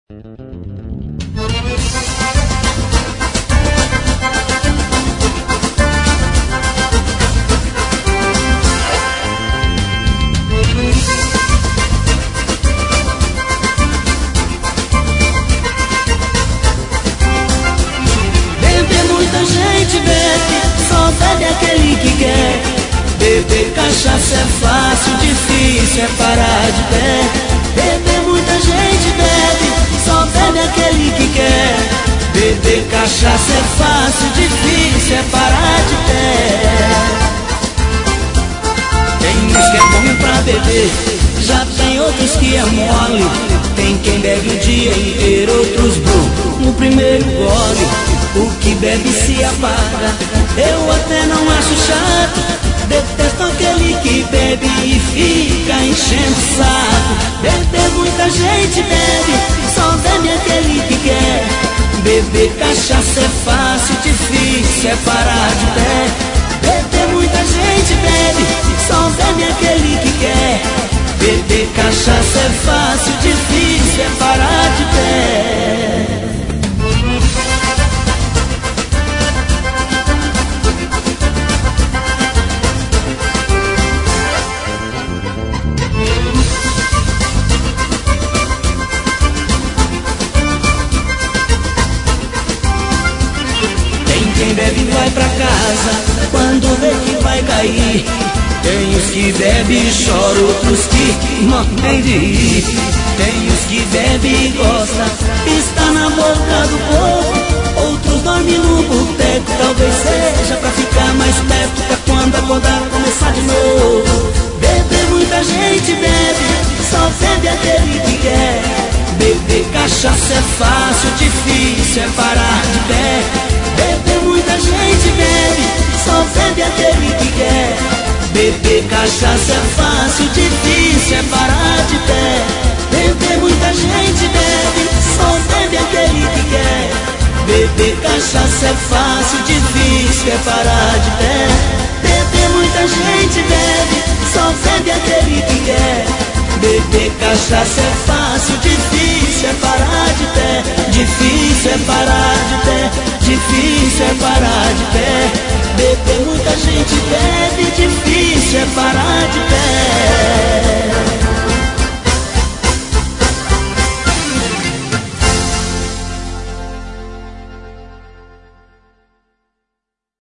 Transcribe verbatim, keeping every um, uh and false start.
Beber muita gente bebe, só bebe aquele que quer. Beber cachaça é fácil, difícil é parar de pé. Beber muita gente bebe, só bebe aquele que quer. Beber cachaça é fácil, difícil é parar de pé. Tem uns que é bom pra beber, já tem outros que é mole. Tem quem bebe o dia inteiro, outros bom no primeiro gole. O que bebe se apaga, eu até não acho chato. Detesto aquele que bebe e fica enchendo o saco. Beber muita gente bebe, só bebe aquele que quer. Beber cachaça é fácil, difícil é parar de pé. Beber muita gente bebe, só bebe aquele que quer. Beber cachaça é fácil, difícil é parar de pé. Quem bebe vai pra casa quando vê que vai cair. Tem os que bebe e chora, outros que morrem de rir. Tem os que bebe e gosta, está na boca do povo. Outros dormem no boteco, talvez seja pra ficar mais perto, pra quando acordar começar de novo. Beber muita gente bebe, só bebe aquele que quer. Beber cachaça é fácil, difícil é parar de pé. Beber muita gente bebe, só bebe aquele que quer. Beber cachaça é fácil, difícil é parar de pé. Beber muita gente bebe, só bebe aquele que quer. Beber cachaça é fácil, difícil é parar de pé. Beber muita gente bebe, só bebe aquele que quer. Beber cachaça é fácil, difícil é parar de pé. Difícil é parar de pé, difícil é parar de pé. Beber muita gente bebe.